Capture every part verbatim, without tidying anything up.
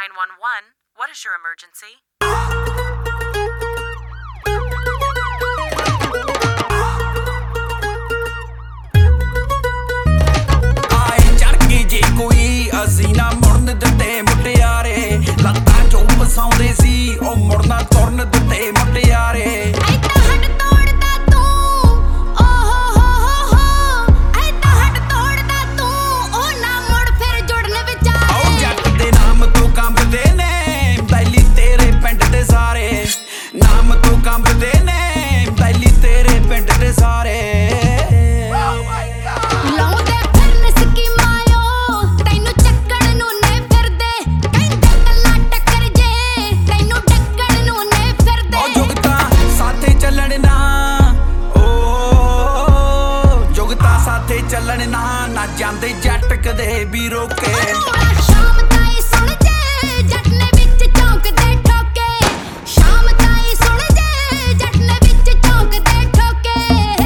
nine one one. What is your emergency? ਆਏ ਚੜ ਕੇ ਜੇ ਕੋਈ ਅਸੀਂ ਨਾ ਮੁੜਨ ਦਿੱਤੇ ਮੁਟਿਆਰੇ ਲੱਤਾਂ ਚੋਂ ਫਸਾਉਂਦੇ ਸੀ ਉਹ ਮੁੜਨਾ ਤੁਰਨ ਦਿੱਤੇ ਮੁਟਿਆਰੇ ਨਾਮ ਤੋਂ ਕੰਬਦੇ ਨੇ ਬੈਲੀ ਤੇਰੇ ਪਿੰਡ ਦੇ ਸਾਰੇ ਲਾਉਂਦੇ ਫਿਰਨ ਸਕੀਮਾਂ ਤੈਨੂੰ ਚੱਕਣ ਨੂੰ ਨੇ ਫਿਰਦੇ ਕਹਿੰਦੇ ਕੱਲਾ ਟੱਕਰ ਜੇ ਤੈਨੂੰ ਡੱਕਣ ਨੂੰ ਨੇ ਫਿਰਦੇ ਉਹ ਜੁਗਤਾ ਸਾਥੇ ਚੱਲਣ ਨਾ ਓ ਜੁਗਤਾ ਸਾਥੇ ਚੱਲਣ ਨਾ ਨਾ ਜਾਂਦੇ ਜੱਟ ਕਦੇ ਵੀ ਰੋਕੇ ਸ਼ਾਮ ਤਾਈ ਸੁਣ ਜੇ ਜੱਟ ਨੇ ਵਿੱਚ ਚੌਂਕਦੇ ਠੋਕੇ ਸ਼ਾਮ ਤਾਈ ਸੁਣ ਜੇ ਜੱਟ ਨੇ ਵਿੱਚ ਚੌਂਕਦੇ ਠੋਕੇ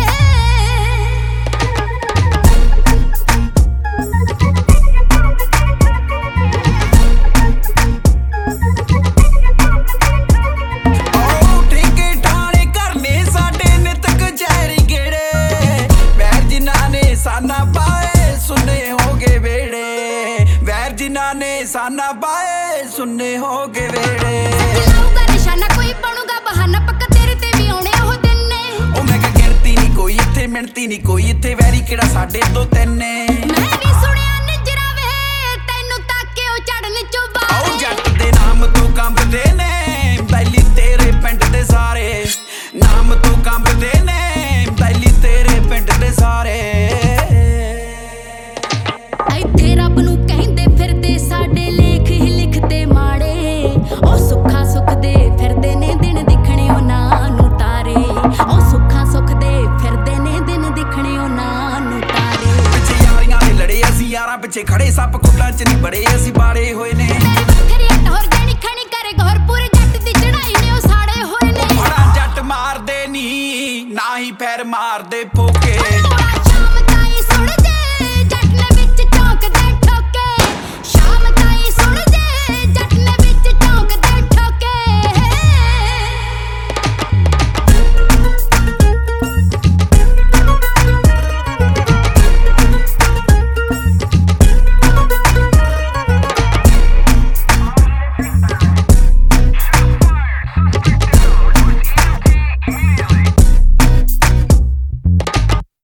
ਓ ਠੇਕੇ ਠਾਣੇ ਕਰਨੇ ਸਾਡੇ ਨਿਤ ਕਚਹਿਰੀ ਗੇੜੇ ਵੈਰ ਜਿਨ੍ਹਾਂ ਨੇ ਸਾਨਾ ਪਾਏ ਸੁਣੇ ਹੋਗੇ ਵੇੜੇ ਵੈਰ ਜਿਨ੍ਹਾਂ ਨੇ ਸਾਨਾ ਪਾਏ ਸੁਣੇ ਹੋਗੇ ਵੇੜੇ ਲਾਊਗਾ ਨਿਸ਼ਾਨਾ ਕੋਈ ਬਣੂਗਾ ਬਹਾਨਾ ਪੱਕਾ ਤੇਰੇ ਤੇ ਵੀ ਆਉਣੇ ਉਹ ਦਿਨ ਨੇ ਉਹ ਮੈਂ ਕਿਹਾ ਗਿਣਤੀ ਨਹੀਂ ਕੋਈ ਇੱਥੇ ਮਿਣਤੀ ਨਹੀਂ ਕੋਈ ਇੱਥੇ ਵੈਰੀ ਕਿਹੜਾ ਸਾਡੇ ਤੋਂ ਤਿੰਨ ਨੇ ਮੈਂ ਵੀ ਸੁਣਿਆ ਨਿਜਰਾ ਵੇ ਤੈਨੂੰ ਤਾਕੇ ਉਹ ਚੜਨ ਆਓ ਚੁਬਾਰੇ ਜੱਟ ਦੇ ਨਾਮ ਤੋਂ ਕੰਬਦੇ ਨੇ ਬੈਲੀ ਤੇਰੇ ਪਿੰਡ ਦੇ ਸਾਰੇ ਨਾਮ ਤੋਂ ਕੰਬਦੇ ਨੇ ਬੈਲੀ ਤੇਰੇ ਪਿੰਡ ਦੇ ਸਾਰੇ ਇੱਥੇ ਰੱਬ ਨੂੰ ਕਹਿੰਦੇ ਫਿਰਦੇ ਸਾਡੇ ਲੇਖ ਹੀ ਲਿਖਦੇ ਮਾੜੇ ਉਹ ਸੁੱਖਾ ਸੁੱਖ ਦੇ ਫਿਰਦੇ ਨੇ ਦਿਨ ਦਿਖਣੇ ਉਹਨਾਂ ਨੂੰ ਤਾਰੇ ਉਹ ਸੁੱਖਾ ਸੁੱਖ ਦੇ ਫਿਰਦੇ ਨੇ ਦਿਨ ਦਿਖਣੇ ਉਹਨਾਂ ਨੂੰ ਤਾਰੇ ਪਿੱਛੇ ਯਾਰੀਆਂ ਦੇ ਲੜੇ ਅਸੀਂ ਯਾਰਾਂ ਪਿੱਛੇ ਖੜੇ ਸੱਪ ਕੁੱਲਾਂ ਚ ਨਹੀਂ ਬੜੇ ਅਸੀਂ ਬਾੜੇ ਹੋਏ ਨੇ ਮੇਰੀ ਵੱਖਰੀ ਅੱਟ ਹੋਰ ਜਣੀ ਖਣੀ ਕਰੇ ਗੌਰ ਪੂਰੇ ਜੱਟ ਦੀ ਚੜਾਈ ਨੇ ਉਹ ਸਾੜੇ ਹੋਏ ਨੇ ਬੜਾ ਜੱਟ ਮਾਰਦੇ ਨਹੀਂ ਨਾ ਹੀ ਪੈਰ ਮਾਰਦੇ ਫੋਕੇ